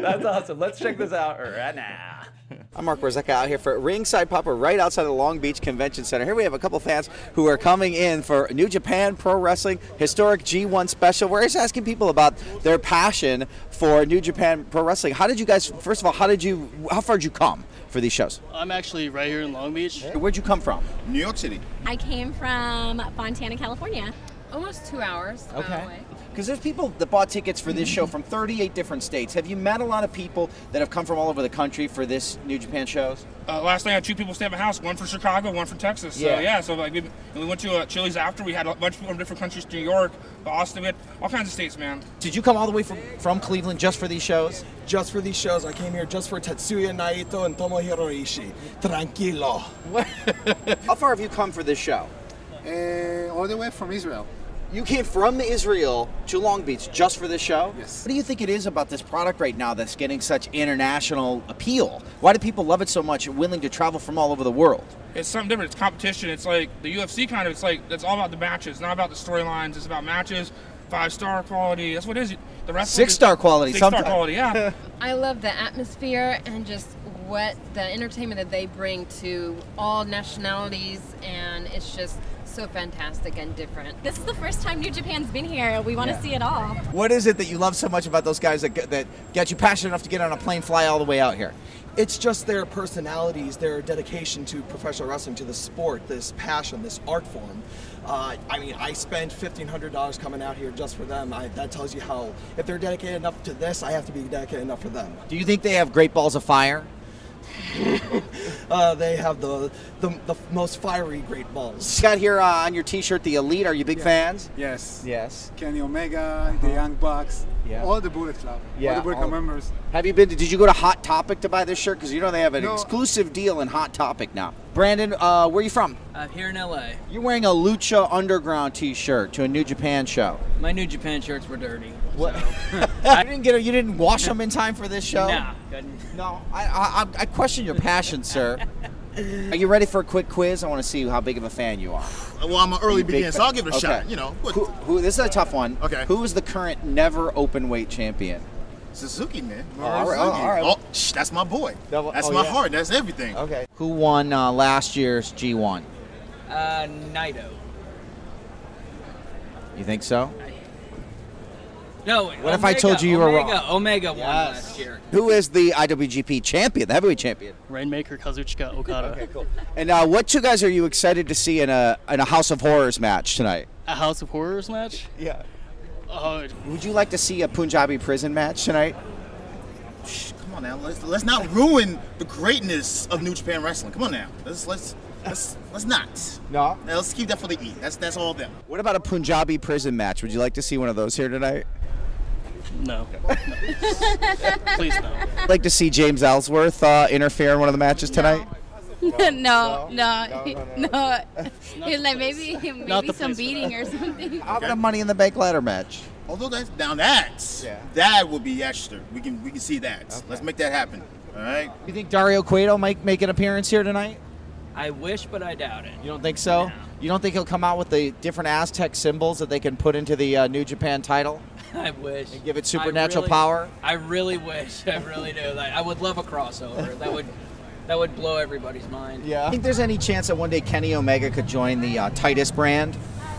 That's awesome. Let's check this out right now. I'm Mark Berzecka out here for Ringside Pop. We're right outside the Long Beach Convention Center. Here we have a couple fans who are coming in for New Japan Pro Wrestling Historic G1 Special. We're just asking people about their passion for New Japan Pro Wrestling. How did you guys, first of all, how far did you come for these shows? I'm actually right here in Long Beach. Where'd you come from? New York City. I came from Fontana, California. Almost 2 hours. Okay. Because there's people that bought tickets for this show from 38 different states. Have you met a lot of people that have come from all over the country for this New Japan shows? Last night I had 2 people stay at my house, one from Chicago, one from Texas. So like we went to Chili's after. We had a bunch of people from different countries, New York, Boston, we had all kinds of states, man. Did you come all the way from Cleveland just for these shows? Just for these shows. I came here just for Tetsuya Naito and Tomohiro Ishii. Tranquilo. How far have you come for this show? All the way from Israel. You came from Israel to Long Beach just for this show? Yes. What do you think it is about this product right now that's getting such international appeal? Why do people love it so much and willing to travel from all over the world? It's something different. It's competition. It's like the UFC kind of. It's like it's all about the matches. It's not about the storylines. It's about matches. 5-star quality. That's what it is. The rest. 6-star quality. 6-star quality. Yeah. I love the atmosphere and just what the entertainment that they bring to all nationalities, and it's just so fantastic and different. This is the first time New Japan's been here. We want to see it all. What is it that you love so much about those guys that get you passionate enough to get on a plane, fly all the way out here? It's just their personalities, their dedication to professional wrestling, to the sport, this passion, this art form. I mean, I spent $1,500 coming out here just for them. That tells you how, if they're dedicated enough to this, I have to be dedicated enough for them. Do you think they have great balls of fire? They have the most fiery great balls. You got here on your T-shirt the Elite. Are you big fans? Yes. Yes. Kenny Omega, the Young Bucks, all the Bullet Club, all the Bullet Club members. Have you been? Did you go to Hot Topic to buy this shirt? Because you know they have an exclusive deal in Hot Topic now. Brandon, where are you from? I'm here in LA. You're wearing a Lucha Underground T-shirt to a New Japan show. My New Japan shirts were dirty. What? So. You didn't wash them in time for this show? No, couldn't. No. I question your passion, sir. Are you ready for a quick quiz? I want to see how big of a fan you are. Well, I'm an early beginner, so I'll give it a shot. You know. This is a tough one. Okay. Who is the current never open weight champion? Suzuki, man. All right. Oh, that's my boy. That's my heart. That's everything. Okay. Who won last year's G1? Naito. You think so? No. What if I told you were wrong? Omega won last year. Who is the IWGP champion, the heavyweight champion? Rainmaker Kazuchika Okada. Okay, cool. And what two guys are you excited to see in a House of Horrors match tonight? A House of Horrors match? Yeah. Would you like to see a Punjabi prison match tonight? Come on now, let's not ruin the greatness of New Japan Wrestling. Come on now, let's not. No. Now, let's keep that for the E. That's all them. What about a Punjabi prison match? Would you like to see one of those here tonight? No. Please no. I'd like to see James Ellsworth interfere in one of the matches tonight. No. He's like maybe some beating or something. How about a Money in the Bank ladder match? Although that would be extra. We can see that. Okay. Let's make that happen. All right. You think Dario Cueto might make an appearance here tonight? I wish, but I doubt it. You don't think so? No. You don't think he'll come out with the different Aztec symbols that they can put into the New Japan title? I wish. And give it supernatural power? I really wish. I really do. Like, I would love a crossover. That would blow everybody's mind. Yeah. I think there's any chance that one day Kenny Omega could join the Titus brand?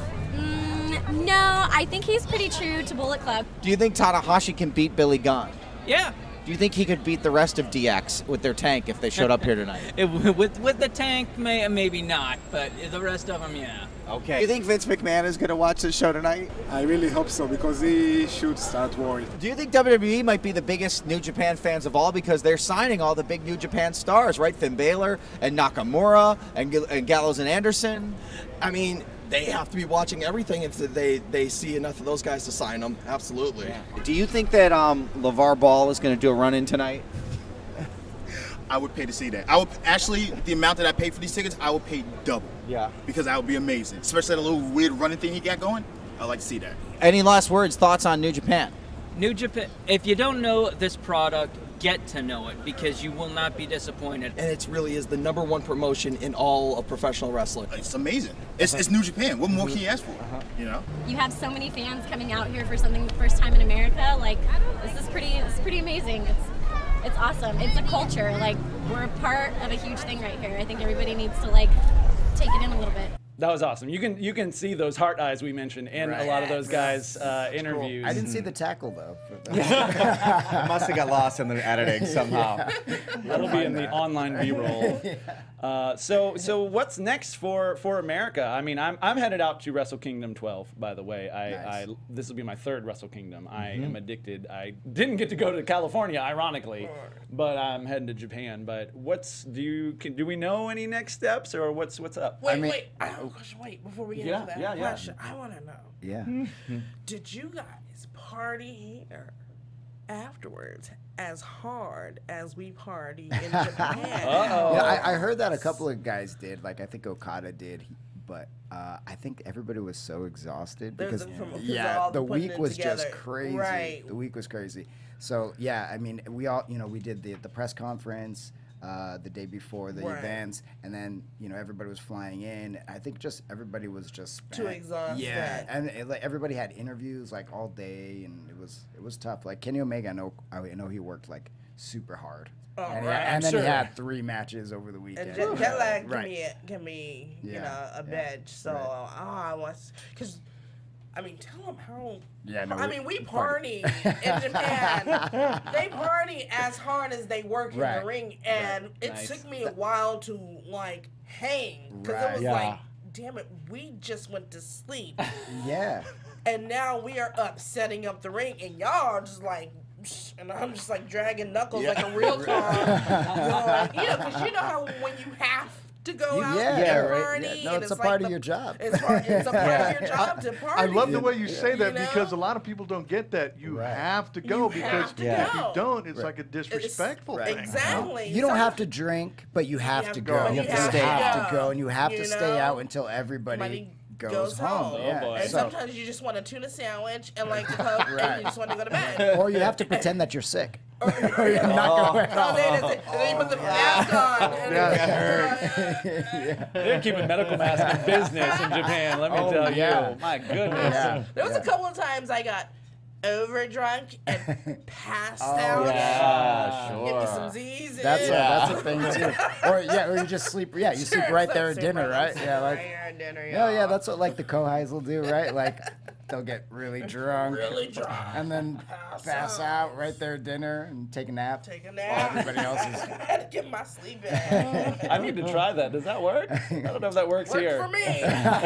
No, I think he's pretty true to Bullet Club. Do you think Tanahashi can beat Billy Gunn? Yeah. Do you think he could beat the rest of DX with their tank if they showed up here tonight? With the tank, maybe not, but the rest of them, yeah. Okay. Do you think Vince McMahon is going to watch this show tonight? I really hope so, because he should start worrying. Do you think WWE might be the biggest New Japan fans of all, because they're signing all the big New Japan stars, right? Finn Balor and Nakamura and Gallows and Anderson. I mean, they have to be watching everything if they see enough of those guys to sign them. Absolutely. Yeah. Do you think that LeVar Ball is going to do a run-in tonight? I would pay to see that. I would actually, the amount that I paid for these tickets, I would pay double. Yeah. Because that would be amazing. Especially that little weird running thing he got going. I'd like to see that. Any last words, thoughts on New Japan? New Japan, if you don't know this product, get to know it, because you will not be disappointed. And it really is the #1 promotion in all of professional wrestling. It's amazing. It's New Japan. What more can you ask for? You know? You have so many fans coming out here for something the first time in America. Like, this is pretty amazing. it's awesome. It's a culture. Like, we're a part of a huge thing right here. I think everybody needs to like take it in a little bit. That was awesome. You can see those heart eyes we mentioned in a lot of those guys' interviews. I didn't see the tackle though. It must have got lost in the editing somehow. That'll be in the online B-roll. So what's next for America? I mean, I'm headed out to Wrestle Kingdom 12. By the way, this will be my third Wrestle Kingdom. I am addicted. I didn't get to go to California, ironically, but I'm heading to Japan. But do we know any next steps or what's up? Wait, I have a question. Wait, before we get into that question, I want to know. Yeah. Did you guys party here afterwards as hard as we party in Japan? Yeah, I heard that a couple of guys did. Like I think Okada did, but I think everybody was so exhausted because the week was just crazy. Right. The week was crazy. So yeah, I mean, we all we did the press conference. The day before the events, and then everybody was flying in. I think just everybody was just too exhausted. Yeah, and everybody had interviews like all day, and it was tough. Like Kenny Omega, I know he worked like super hard. And then he had 3 matches over the weekend. And jet lag can be a bitch. So I was because. I mean, tell them how. Yeah, no, I mean, we party in Japan. They party as hard as they work in the ring, and it took me a while to like hang because it was like, damn it, we just went to sleep. And now we are up setting up the ring, and y'all are just like. And I'm just like dragging knuckles like a real car. Because you know how when you have to go out and party. No, it's a part of your job. It's a part of your job to party. I love the way you say that because a lot of people don't get that. You have to go because if you don't, it's like a disrespectful thing. Exactly. You don't have to drink, but you have to go. You have to go, and you have to stay out until everybody goes home. And sometimes you just want a tuna sandwich and like a Coke, and you just want to go to bed. Or you have to pretend that you're sick. Or you're not going home. And then you put the mask on. They're keeping medical masks in business in Japan, let me tell you. My goodness. There was a couple of times I got overdrunk and passed out. Get me some Z's. That's a thing too. Or you just sleep. Yeah, you sleep right there at dinner, right? Yeah, like. Yeah, that's what like the Kohais will do, right? Like they'll get really drunk, and then pass out right there at dinner and take a nap. While everybody else is. I had to get my sleep in. I need to try that. Does that work? I don't know if that works here. For me.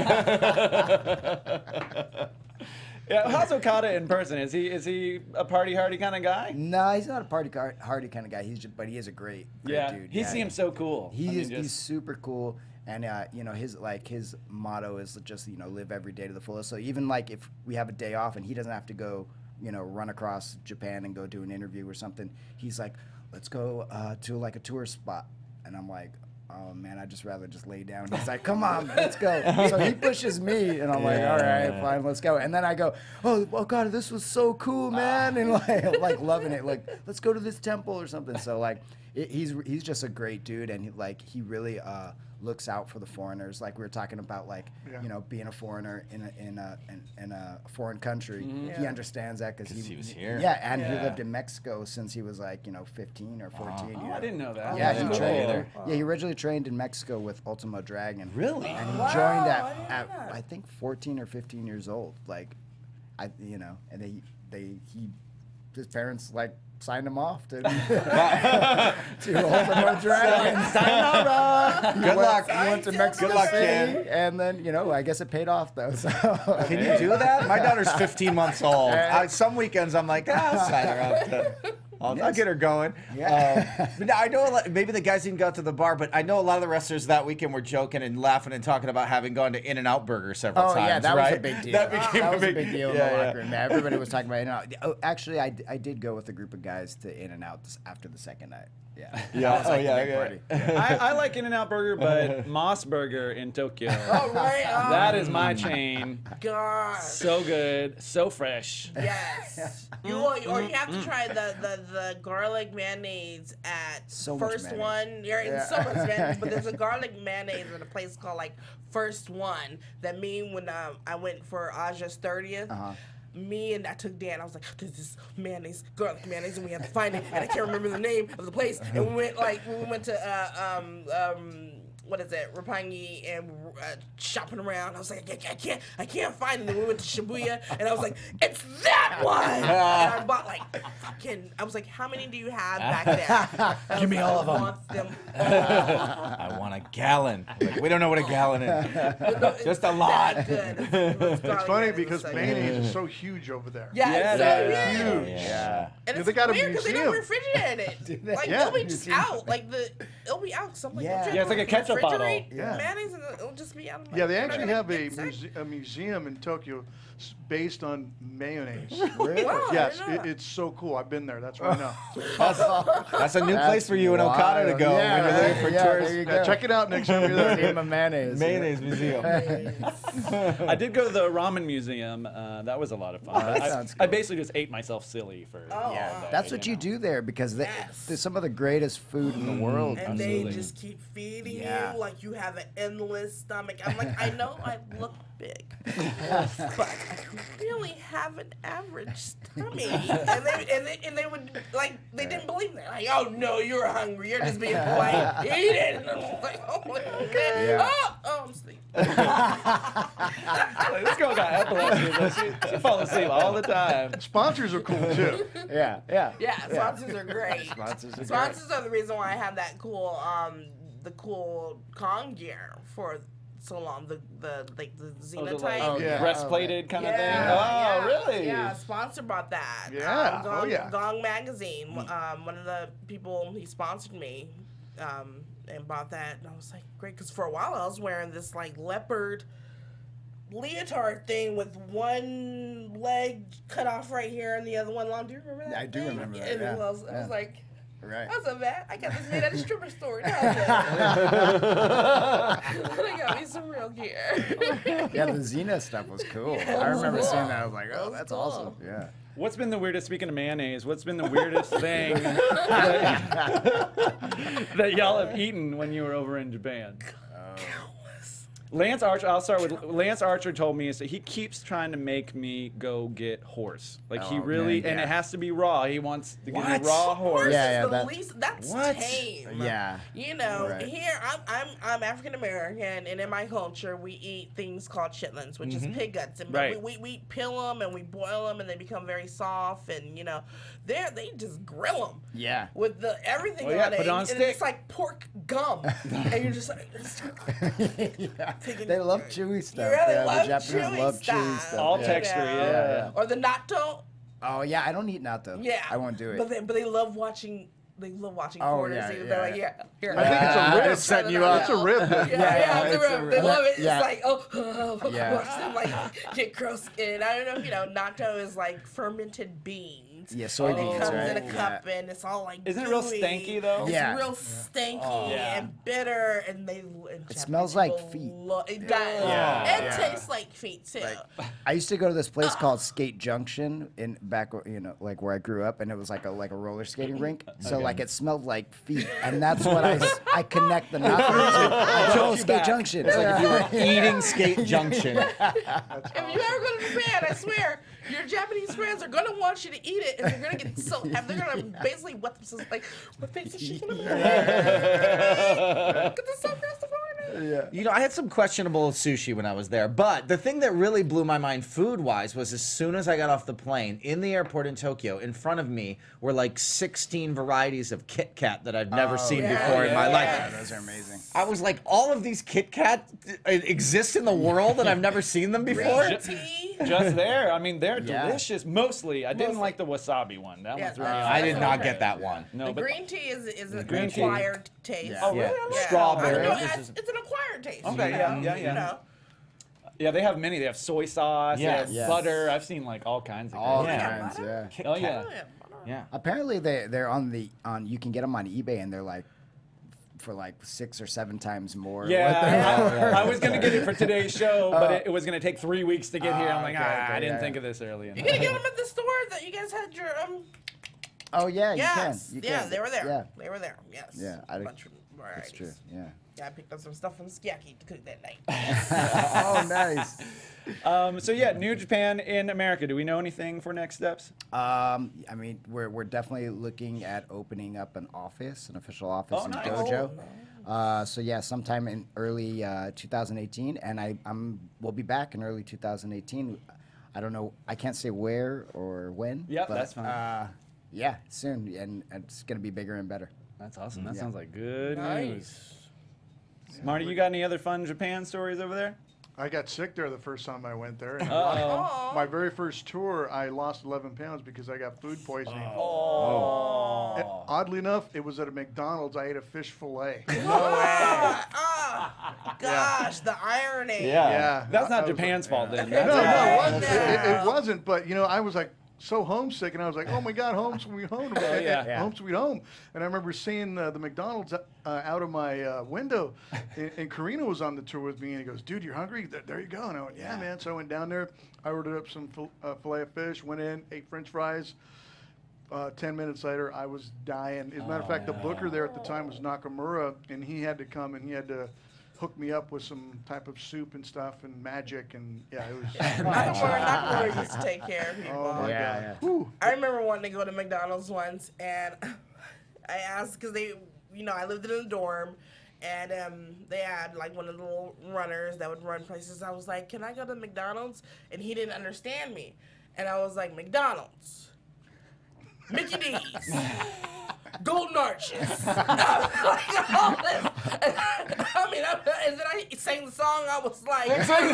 Yeah, how's Okada in person? Is he a party hardy kind of guy? No, he's not a party hardy kind of guy. But he is a great dude. He seems so cool. He's super cool, and his motto is just live every day to the fullest. So even like if we have a day off and he doesn't have to go run across Japan and go do an interview or something, he's like, let's go to like a tour spot, and I'm like, oh man, I'd just rather just lay down. He's like, come on, let's go. So he pushes me, and I'm like, all right, fine, let's go. And then I go, oh God, this was so cool, man, and like loving it. Like, let's go to this temple or something. So like, he's just a great dude, and he really looks out for the foreigners. Like we were talking about, like being a foreigner in a foreign country. He understands that because he was here. Yeah, and he lived in Mexico since he was like 15 or 14. I didn't know that. Yeah, he trained. Yeah, he originally trained in Mexico with Ultimo Dragon. Really? And he joined at I think 14 or 15 years old. Like, and his parents like signed him off to Ultimo Dragon. Good luck. He went to Mexico City, and then I guess it paid off though. So can you do that? My daughter's 15 months old. Some weekends I'm like, I'll sign her up. I'll get her going. But I know maybe the guys didn't go out to the bar, but I know a lot of the wrestlers that weekend were joking and laughing and talking about having gone to In-N-Out Burger several times. Oh yeah, that was a big deal. That became a big deal in the yeah. locker room. Everybody was talking about In-N-Out. Oh, actually, I did go with a group of guys to In-N-Out after the second night. Yeah. Party. I like In-N-Out Burger, but Moss Burger in Tokyo. Oh, right. That is my chain. God. So good, so fresh. Yes. Or you have to try the garlic mayonnaise at First One. You're in so much mayonnaise, but there's a garlic mayonnaise at a place called like First One that when I went for Aja's 30th. me and I took Dan. I was like, "There's this mayonnaise, garlic mayonnaise, and we have to find it." And I can't remember the name of the place. And we went to what is it, Roppongi, and shopping around. I was like, I can't find it. And then we went to Shibuya, and I was like, it's that one. And I bought I was like, how many do you have back there? Give me all of them. I want them all. I want a gallon. Like, we don't know what a gallon is. Just a lot. It's funny because mayonnaise is so huge over there. Yeah, it's so huge. Yeah. And it's they got a weird because they don't museum. refrigerate it. Like Yeah. it'll be just out. It'll be out. Something. Yeah. Yeah, it's like a ketchup bottle. Yeah. Mayonnaise, and it'll just be out. Yeah, they actually have a museum in Tokyo based on mayonnaise. Really? Wow, Yes, I didn't know it's so cool. I've been there. That's where I know. That's a new place for you in Okada to go when you're looking for tourists. There you go. Check it out next time you're there. Museum of mayonnaise. Mayonnaise museum. I did go to the ramen museum. That was a lot of fun. Oh, that sounds I basically just ate myself silly for. That's what you do there because there's some of the greatest food in the world. And they just keep feeding you like you have an endless stomach. I'm like, I know I look big, but I really have an average tummy. And they would they didn't believe that. Like, oh no, you're hungry. You're just being polite. Eat it. And I'm like, oh my god. Yeah. Oh, I'm sleeping. Like, this girl got epilepsy. She falls asleep all the time. Sponsors are cool too. Yeah. Yeah, sponsors are great. Sponsors are the reason why I have that cool the cool con gear for so long. The Xena type. Breastplated kind of thing. Yeah, Really? Yeah, sponsor bought that. Yeah. Gong Magazine. One of the people, he sponsored me and bought that. And I was like, great. Because for a while I was wearing this leopard leotard thing with one leg cut off right here and the other one long. Do you remember that? I do remember that. And Yeah. I was like, right. that's a bad. I got this made at a stripper store. They got me some real gear. Yeah, the Xena stuff was cool. Yeah, I remember cool. seeing that. I was like, oh, That was that's cool. awesome. Yeah. What's been the weirdest, speaking of mayonnaise, what's been the weirdest thing that y'all have eaten when you were over in Japan? Lance Archer, I'll start with Lance Archer told me is that he keeps trying to make me go get horse. Like he really, and it has to be raw. He wants to get me raw horse. That's tame. Yeah. You know, Right. here I'm African American, and in my culture we eat things called chitlins, which is pig guts, and Right. we peel them and we boil them, and they become very soft, and they just grill them. Yeah. With everything Oh, yeah, on it, put it on and stick. it's like pork gum, and you're just like. Yeah. They love chewy stuff. You really yeah, love the Japanese love chewy stuff. All yeah. texture, yeah. Or the natto. Oh yeah, I don't eat natto. Yeah, I won't do it. But they love watching. They love watching Oh, quarters. yeah, They're yeah. like, here. I think it's a rib. It's setting you up. It's a rib. Yeah, it's a rib. They love it. Yeah. It's like, Yeah. watch them get gross skin. I don't know if you know, natto is like fermented beans. Yeah, And soybeans, it comes right? in a cup and it's all like. Isn't it real gooey. stanky, though? It's Yeah. real stanky Yeah. and bitter, and It smells like feet. It does. Yeah. It Yeah. tastes like feet too. I used to go to this place called Skate Junction in back, like where I grew up, and it was like a roller skating rink. So like it smelled like feet, and that's what I connect the natto to. Oh, Skate Junction. It's like if you were eating Skate Junction. If you ever go to Japan, I swear, your Japanese friends are gonna want you to eat it, and they're gonna get so happy. They're gonna basically wet themselves like, what face is she gonna make? Get this so across the border. You know, I had some questionable sushi when I was there, but the thing that really blew my mind food-wise was as soon as I got off the plane, in the airport in Tokyo, in front of me were like 16 varieties of Kit Kat that I've never seen before in my life. Yeah, those are amazing. I was like, all of these Kit Kat exist in the world and I've never seen them before? Just there. I mean, they're delicious. Mostly. I didn't like the wasabi one. That one threw me off. I did not get that one. No, The but green tea is an green tea. acquired taste. Oh, really? Yeah. Strawberry. I know, it's an acquired taste. Okay, yeah. You know. Yeah, they have many. They have soy sauce, Yes. they have Yes. butter. I've seen like all kinds of All great- kinds, yeah. Oh yeah. Yeah. Apparently they're on you can get them on eBay and they're like for like 6 or 7 times more. Yeah, I was gonna get it for today's show, but it was gonna take 3 weeks to get here. I'm like, okay, I didn't yeah. think of this early enough. You gotta get them at the store that you guys had your Oh yeah, Yes. you Yeah, can. they were there. Yeah. They were there. Yes. Yeah, A bunch of that's varieties. true. Yeah. Yeah, I picked up some stuff from Skiaki to cook that night. Oh, nice. So yeah, New Japan in America. Do we know anything for next steps? I mean, we're definitely looking at opening up an official office in nice. Dojo. So yeah, sometime in early 2018, and we'll be back in early 2018. I don't know. I can't say where or when. Yep, but, that's fine. Yeah, soon, and it's gonna be bigger and better. That's awesome. That sounds like good Nice. news. Marty, you got any other fun Japan stories over there? I got sick there the first time I went there. And Uh-oh. my very first tour, I lost 11 pounds because I got food poisoning. Oh. And oddly enough, it was at a McDonald's. I ate a fish fillet. Gosh, the irony. Yeah. That's not I was Japan's fault then. No, That's it wasn't. But, I was like so homesick, and I was like, oh, my God, home sweet home. Home sweet home. And I remember seeing the McDonald's out of my window, and Karina was on the tour with me, and he goes, dude, you're hungry? There you go. And I went, yeah, man. So I went down there. I ordered up some filet of fish, went in, ate French fries. 10 minutes later, I was dying. As a matter of fact, the booker there at the time was Nakamura, and he had to come and he had to hook me up with some type of soup and stuff and magic, and it was. Nakamura used to take care of people. Oh my God. Whew. I remember wanting to go to McDonald's once, and I asked because I lived in a dorm. And they had like one of the little runners that would run places. I was like, can I go to McDonald's? And he didn't understand me. And I was like, McDonald's. Mickey D's, Golden Arches. I and then I sang the song. I was like,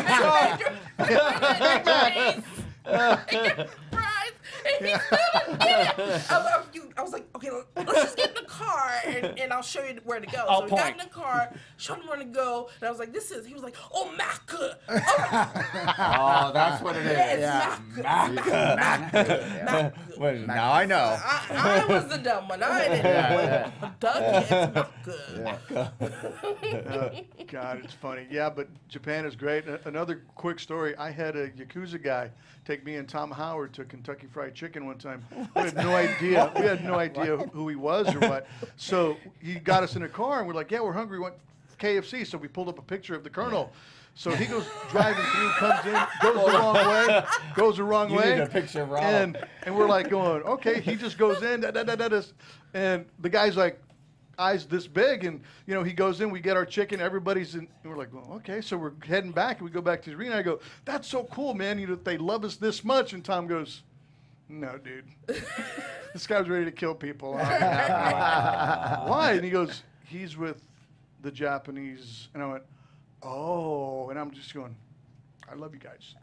and he still didn't get it. I was like, okay, let's just get in the car and I'll show you where to go. So we got in the car, showed him where to go, and I was like, he was like, oh, Macca. Oh, that's what it is. Yeah, it's Macca. Well, now I know. I was the dumb one. I didn't know. Dougie, it's Macca. God, it's funny. Yeah, but Japan is great. Another quick story. I had a Yakuza guy take me and Tom Howard to Kentucky Fried Chicken one time. We had no idea. We had no idea who he was or what. So he got us in a car, and we're like, yeah, we're hungry. We want KFC. So we pulled up a picture of the Colonel. So he goes driving through, comes in, goes the wrong way. You need a picture of Rob. And we're like going, okay. He just goes in, and the guy's like, eyes this big, and he goes in, we get our chicken, everybody's in, and we're like, well, okay. So we're heading back, and we go back to the arena. I go, that's so cool, man. They love us this much. And Tom goes, no, dude. This guy's ready to kill people. Why? And he goes, he's with the Japanese. And I went, oh. And I'm just going, I love you guys.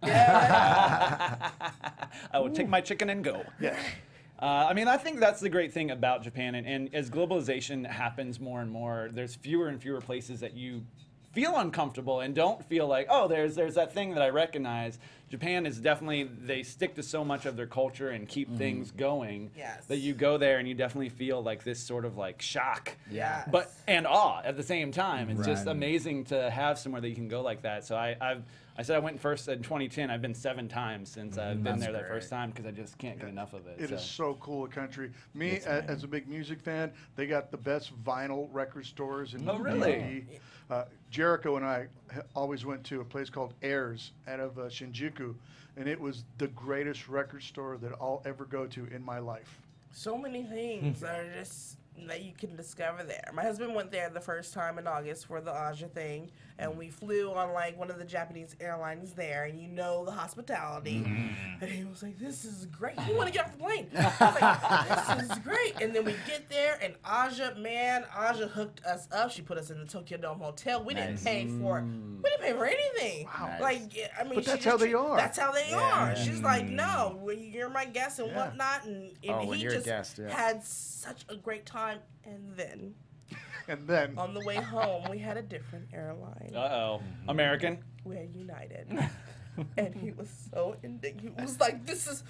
I will take my chicken and go. Yeah. I think that's the great thing about Japan, and as globalization happens more and more, there's fewer and fewer places that you feel uncomfortable and don't feel like, oh, there's that thing that I recognize. Japan is definitely, they stick to so much of their culture and keep things going that you go there and you definitely feel like this sort of like shock, and awe at the same time. It's just amazing to have somewhere that you can go like that. So I said I went first in 2010. I've been 7 times since I've been there that first time because I just can't get enough of it. It is so cool a country. Me, as a big music fan, they got the best vinyl record stores in really? Jericho and I always went to a place called Airs out of Shinjuku, and it was the greatest record store that I'll ever go to in my life. So many things that are just that you can discover there. My husband went there the first time in August for the Aja thing, and we flew on like one of the Japanese airlines there, and the hospitality. And he was like, this is great. You want to get off the plane? I was like, this is great. And then we get there, and Aja hooked us up. She put us in the Tokyo Dome Hotel. We didn't pay for anything. Wow. But that's how they are. That's how they are. She's like, no, you're my guest and whatnot. And he just had such a great time. And then on the way home, we had a different airline. American? We had United. And he was so indignant. He was like, this isn't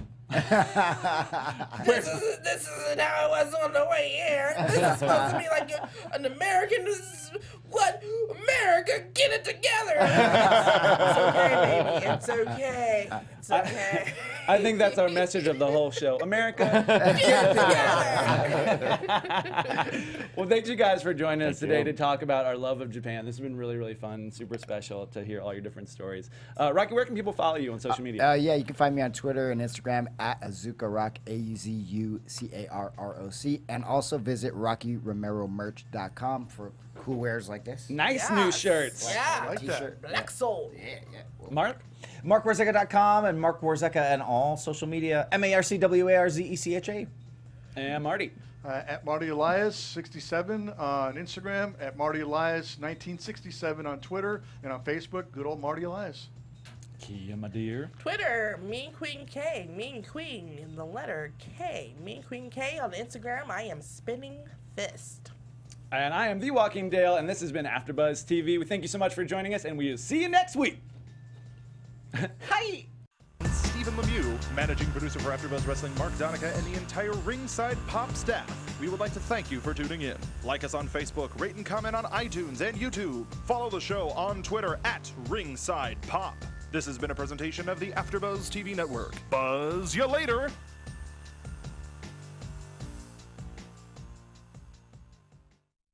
how it was on the way here. This is supposed to be like an American. What? America, get it together! It's okay, baby. It's okay. It's okay. I think that's our message of the whole show. America, get it together! Well, thank you guys for joining us today to talk about our love of Japan. This has been really, really fun, super special to hear all your different stories. Rocky, where can people follow you on social media? Yeah, you can find me on Twitter and Instagram at AzukaRock, AUZUCARROC, and also visit RockyRomeroMerch.com for cool wares like this. Nice new shirts. Yeah. I like that. Black Soul. Yeah. Mark? MarkWarzeka.com and Mark Warzeka and all social media. MarkWarzEcha. And Marty. At Marty Elias 67 on Instagram, at Marty Elias 1967 on Twitter, and on Facebook, good old Marty Elias. Kia, my dear. Twitter, Mean Queen K, Mean Queen in the letter K. Mean Queen K on Instagram. I am Spinning Fist. And I am The Walking Dale, and this has been AfterBuzz TV. We thank you so much for joining us, and we will see you next week. Hi. Stephen Lemieux, managing producer for AfterBuzz Wrestling, Mark Donica, and the entire Ringside Pop staff. We would like to thank you for tuning in. Like us on Facebook, rate and comment on iTunes and YouTube. Follow the show on Twitter at Ringside Pop. This has been a presentation of the AfterBuzz TV Network. Buzz you later.